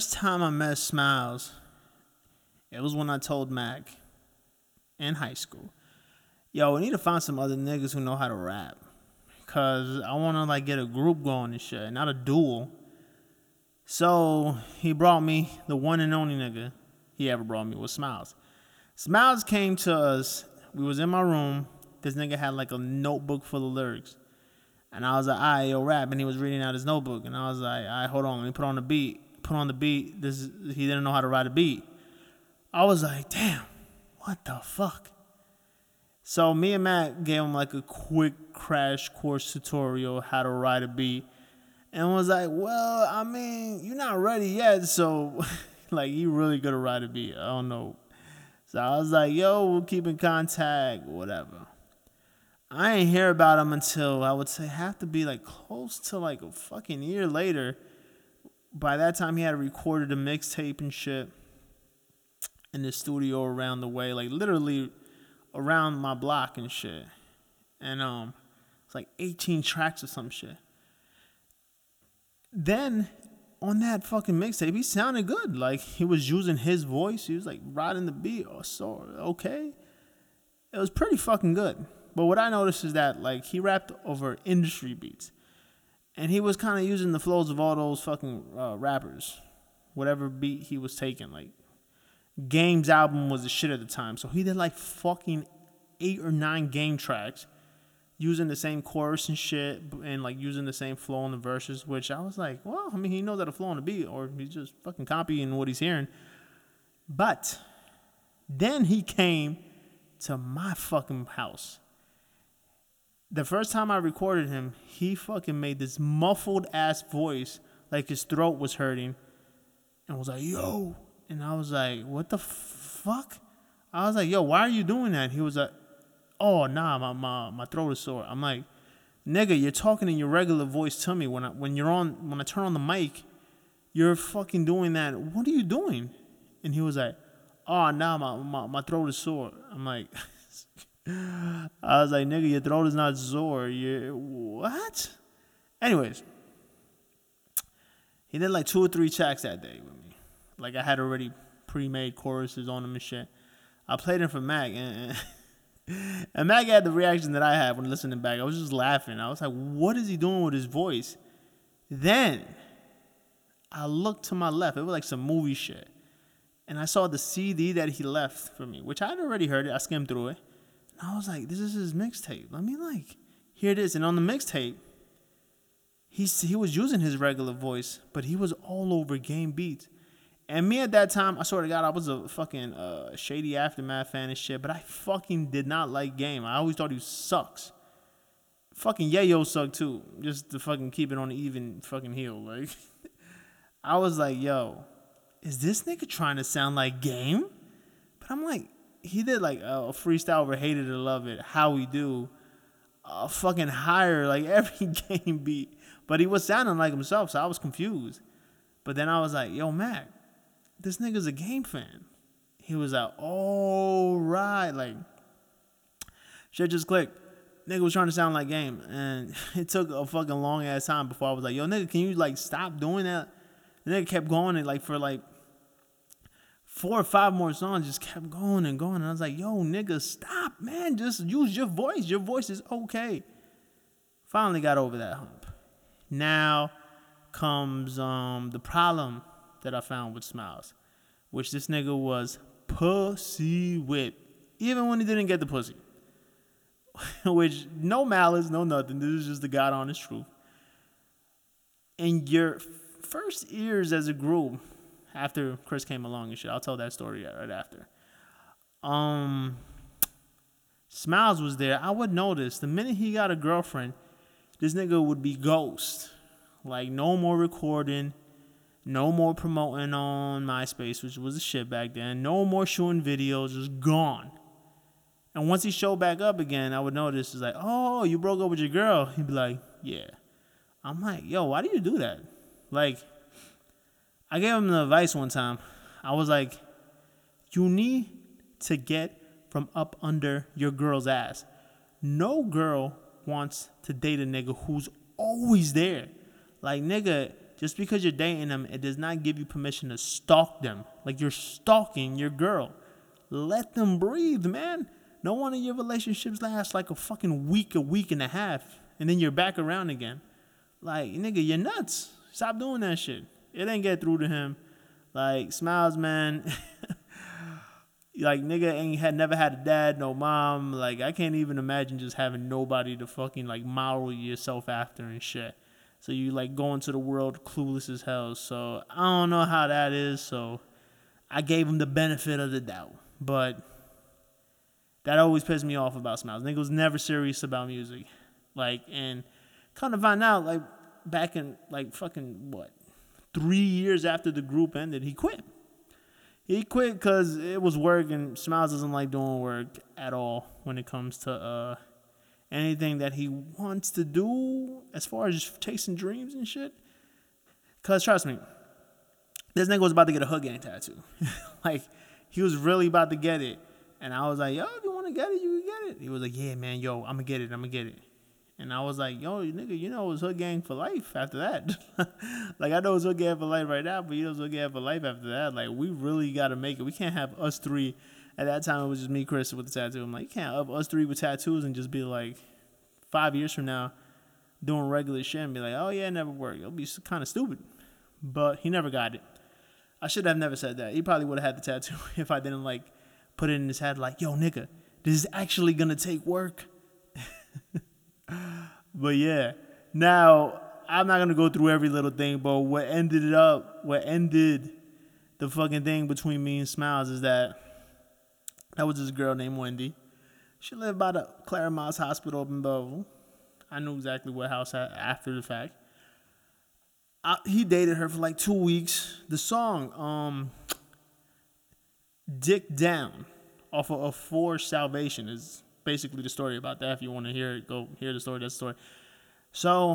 First time I met Smiles, it was when I told Mac in high school, yo, we need to find some other niggas who know how to rap. Cause I wanna like get a group going and shit, not a duel. So he brought me the one and only nigga he ever brought me was Smiles. Smiles came to us, we was in my room, this nigga had like a notebook full of lyrics. And I was like, alright, yo, rap. And he was reading out his notebook. And I was like, alright, hold on, let me put on the beat. Put on the beat. He didn't know how to write a beat. I was like, damn, what the fuck? So me and Matt gave him like a quick crash course tutorial how to write a beat. And was like, well, I mean, you're not ready yet. So like, you really good to write a beat. I don't know. So I was like, yo, we'll keep in contact, whatever. I ain't hear about him until I would say have to be like close to like a fucking year later. By that time, he had recorded a mixtape and shit in the studio around the way, like literally around my block and shit. And it's like 18 tracks or some shit. Then on that fucking mixtape, he sounded good. Like he was using his voice. He was like riding the beat. Oh, so okay. It was pretty fucking good. But what I noticed is that like he rapped over industry beats. And he was kind of using the flows of all those fucking rappers. Whatever beat he was taking. Like Game's album was the shit at the time. So he did like fucking 8 or 9 Game tracks. Using the same chorus and shit. And like using the same flow in the verses. Which I was like, well, I mean, he knows how to flow on the beat. Or he's just fucking copying what he's hearing. But then he came to my fucking house. The first time I recorded him, he fucking made this muffled ass voice, like his throat was hurting, and was like, yo. And I was like, what the fuck? I was like, yo, why are you doing that? He was like, oh, nah, my throat is sore. I'm like, nigga, you're talking in your regular voice to me. When I turn on the mic, you're fucking doing that. What are you doing? And he was like, oh, nah, my throat is sore. I'm like... I was like, nigga, your throat is not sore. You what? Anyways, he did like 2 or 3 tracks that day with me. Like I had already pre-made choruses on him and shit. I played him for Mac, and Mac had the reaction that I had when listening back. I was just laughing. I was like, what is he doing with his voice? Then I looked to my left. It was like some movie shit. And I saw the CD that he left for me, which I had already heard it. I skimmed through it. I was like, this is his mixtape. Let me like hear this. And on the mixtape, he was using his regular voice, but he was all over Game beats. And me at that time, I swear to God, I was a fucking Shady Aftermath fan and shit, but I fucking did not like Game. I always thought he sucks. Fucking Yayo sucked too, just to fucking keep it on the even fucking heel. Like, I was like, yo, is this nigga trying to sound like Game? But I'm like, he did like a freestyle over Hated to Love It, How We Do, fucking higher, like every Game beat. But he was sounding like himself, so I was confused. But then I was like, yo, Mac, this nigga's a Game fan. He was like, oh, right. Like, shit just clicked. Nigga was trying to sound like Game. And it took a fucking long ass time before I was like, yo, nigga, can you like stop doing that? The nigga kept going and like for like 4 or 5 more songs, just kept going and going. And I was like, yo, nigga, stop, man. Just use your voice. Your voice is okay. Finally got over that hump. Now comes the problem that I found with Smiles, which this nigga was pussy with, even when he didn't get the pussy. Which, no malice, no nothing. This is just the God honest truth. In your first years as a group, after Chris came along and shit. I'll tell that story right after. Smiles was there. I would notice the minute he got a girlfriend, this nigga would be ghost. Like, no more recording. No more promoting on MySpace, which was the shit back then. No more shooting videos. Just gone. And once he showed back up again, I would notice, it's like, oh, you broke up with your girl. He'd be like, yeah. I'm like, yo, why do you do that? Like, I gave him the advice one time. I was like, you need to get from up under your girl's ass. No girl wants to date a nigga who's always there. Like, nigga, just because you're dating them, it does not give you permission to stalk them. Like you're stalking your girl. Let them breathe, man. No one of your relationships lasts like a fucking week, a week and a half, and then you're back around again. Like, nigga, you're nuts. Stop doing that shit. It ain't get through to him. Like, Smiles, man. Like, nigga had never had a dad, no mom. Like, I can't even imagine just having nobody to fucking, like, model yourself after and shit. So you, like, go into the world clueless as hell. So I don't know how that is. So I gave him the benefit of the doubt. But that always pissed me off about Smiles. Nigga was never serious about music. Like, and kind of find out, like, back in, like, fucking, 3 years after the group ended, he quit. He quit because it was work, and Smiles doesn't like doing work at all when it comes to anything that he wants to do as far as just chasing dreams and shit. Because, trust me, this nigga was about to get a Hood Gang tattoo. Like, he was really about to get it. And I was like, yo, if you want to get it, you can get it. He was like, yeah, man, yo, I'm going to get it. And I was like, yo, nigga, you know it was Hood Gang for life after that. Like, I know it's Hood Gang for life right now, but you know it's Hood Gang for life after that. Like, we really got to make it. We can't have us three. At that time, it was just me, Chris, with the tattoo. I'm like, you can't have us three with tattoos and just be like, 5 years from now, doing regular shit and be like, oh, yeah, it never worked. It'll be kind of stupid. But he never got it. I should have never said that. He probably would have had the tattoo if I didn't, like, put it in his head like, yo, nigga, this is actually going to take work. But yeah, now I'm not gonna go through every little thing, but what ended the fucking thing between me and Smiles is that was this girl named Wendy. She lived by the Claremont Hospital up in Belleville. I knew exactly what house after the fact. He dated her for like 2 weeks. The song Dick Down off of For Salvation is basically the story about that. If you want to hear it, go hear the story. That's the story. So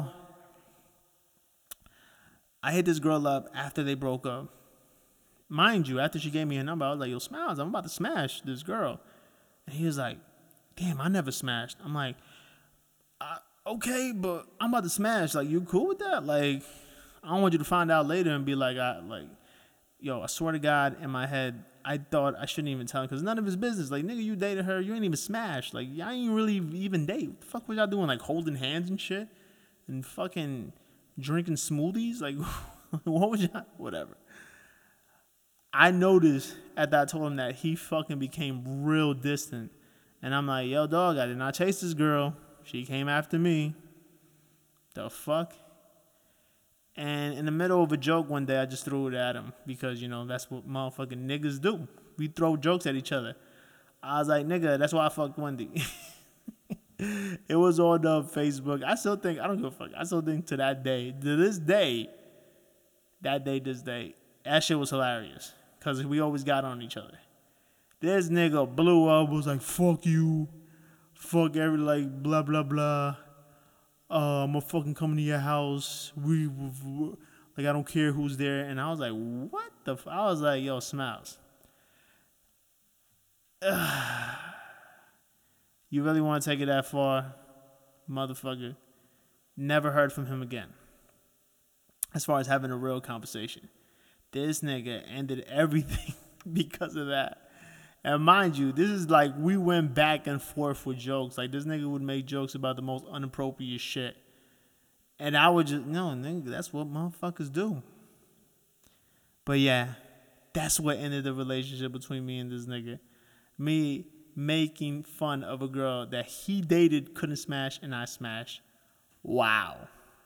I hit this girl up after they broke up. Mind you, after she gave me her number, I was like, yo, Smiles, I'm about to smash this girl. And he was like, damn, I never smashed. I'm like, okay, but I'm about to smash. Like, you cool with that? Like, I don't want you to find out later and be like, yo, I swear to God, in my head, I thought I shouldn't even tell him because none of his business. Like, nigga, you dated her. You ain't even smashed. Like, y'all ain't really even date. What the fuck was y'all doing? Like, holding hands and shit? And fucking drinking smoothies? Like, what was y'all? Whatever. I noticed after I told him that he fucking became real distant. And I'm like, yo, dog, I did not chase this girl. She came after me. The fuck? And in the middle of a joke one day, I just threw it at him because, you know, that's what motherfucking niggas do. We throw jokes at each other. I was like, nigga, that's why I fucked Wendy. It was on Facebook. I still think, I don't give a fuck. I still think to this day, that shit was hilarious because we always got on each other. This nigga blew up, was like, fuck you. Fuck every, like, blah, blah, blah. I'm gonna fucking come to your house. Like, I don't care who's there. And I was like, what the I was like, yo, Smiles. You really want to take it that far? Motherfucker. Never heard from him again. As far as having a real conversation. This nigga ended everything because of that. And mind you, this is like we went back and forth with jokes. Like, this nigga would make jokes about the most inappropriate shit. And I would just, no, nigga, that's what motherfuckers do. But yeah, that's what ended the relationship between me and this nigga. Me making fun of a girl that he dated, couldn't smash, and I smashed. Wow.